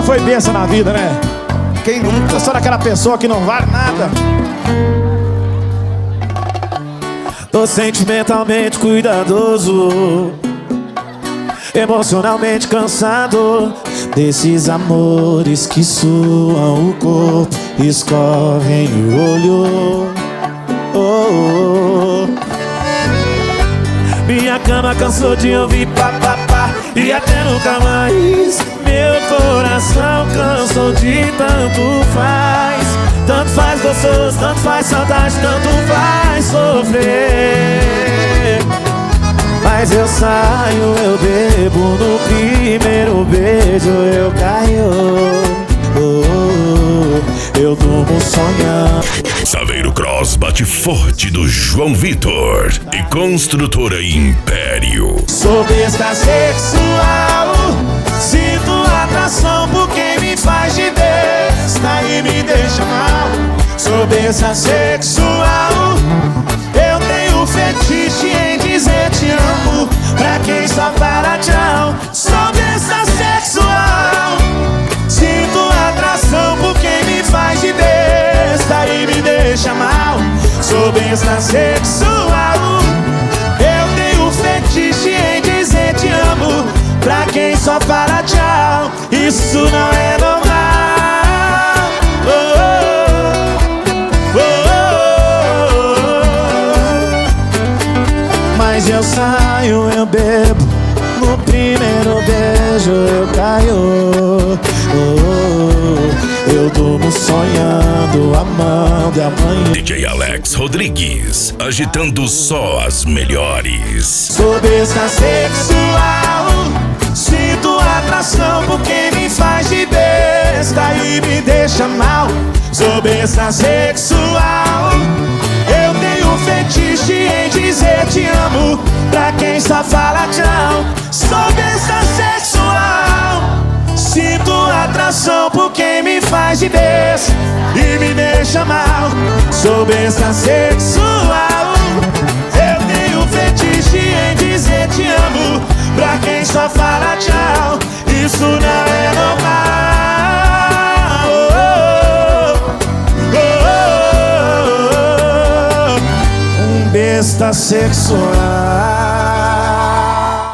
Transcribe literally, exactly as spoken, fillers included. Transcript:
foi besta na vida, né? Quem nunca? Eu sou daquela pessoa que não vale nada. Tô sentimentalmente cuidadoso, emocionalmente cansado desses amores que suam o corpo, escorrem o olho. Oh, oh, oh. Minha cama cansou de ouvir papapá e até nunca mais. Meu coração cansou de tanto faz. Tanto faz gostoso, tanto faz saudade, tanto faz sofrer. Mas eu saio, eu bebo, no primeiro beijo eu caio. Oh, oh, eu durmo sonhando. Saveiro Cross bate forte do João Vitor e Construtora Império. Sou besta sexual, sinto atração por quem me faz de besta e me deixa mal. Sou besta sexual, eu tenho fetiche em dizer te amo pra quem só fala tchau. Sou besta sexual, sinto atração por quem me faz de besta e me deixa mal. Sou besta sexual, eu tenho fetiche em dizer te amo pra quem só fala tchau. Isso não é normal. Oh, oh, oh, oh. Mas eu saio, eu bebo, no primeiro beijo eu caio. Oh, oh, eu durmo sonhando, amando amanhã. D J Alex Rodrigues, agitando só as melhores. Sou besta sexual, sinto atração por quem me faz de besta e me deixa mal. Sou besta sexual, eu tenho fetiche em dizer te amo pra quem só fala tchau. Sou besta sexual, sinto atração por quem me faz de besta e me deixa mal. Sou besta sexual, eu tenho fetiche em dizer te amo pra quem só fala tchau. Isso não é normal. Oh, oh, oh, oh. Um besta sexual.